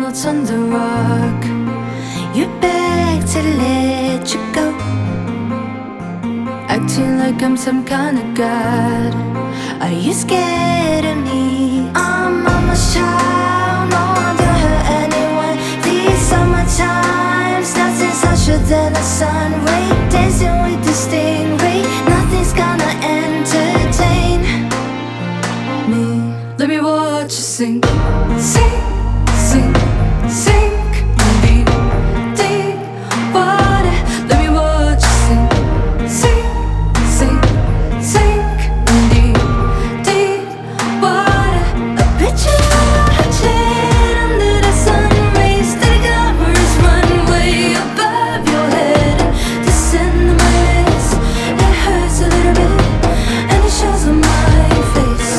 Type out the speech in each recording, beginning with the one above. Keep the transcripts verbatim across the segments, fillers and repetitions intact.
notes on the rock. You beg to let you go, acting like I'm some kind of god. Are you scared of me? I'm mama's child, no one to hurt anyone. These summer times, nothing's harsher than a sun ray. Dancing with the stingray, nothing's gonna entertain me. Let me watch you sing, sing, sing, sink deep, deep water. Let me watch you sing, sing, sing, sink deep, deep water. A picture watching under the sun rays, the glamorous runway above your head. Descend to my lips, it hurts a little bit, and it shows on my face.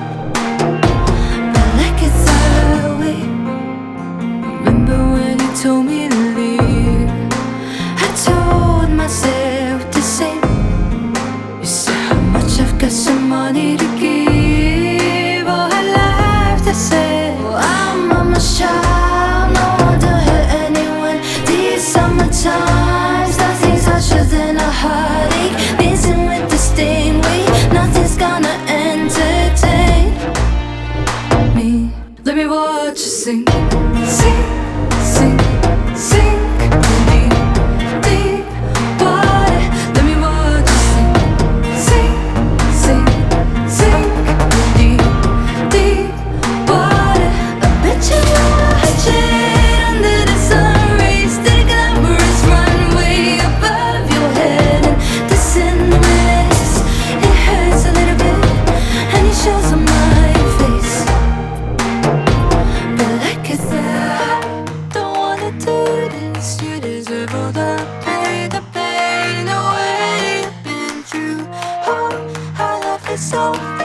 But like it that way. Remember when you told me to leave? I told myself the same. You said how much I've got some money to give, or I life to say. Well, I'm mama's child, no one to hurt anyone. These summer times, nothing's harsher than a heartache. Dancing with the stingray, nothing's gonna entertain me. Let me watch you sing, sing, sing, sink deep, deep water. Let me watch you sing, sing, sing, sink deep, deep water. I bet you watch it under the sun rays, the glamorous runway above your head. And descend my legs, it hurts a little bit, and it shows on my face. But like I said, don't wanna do this. You deserve all the pain, the pain, the way you've been through. Oh, I love it so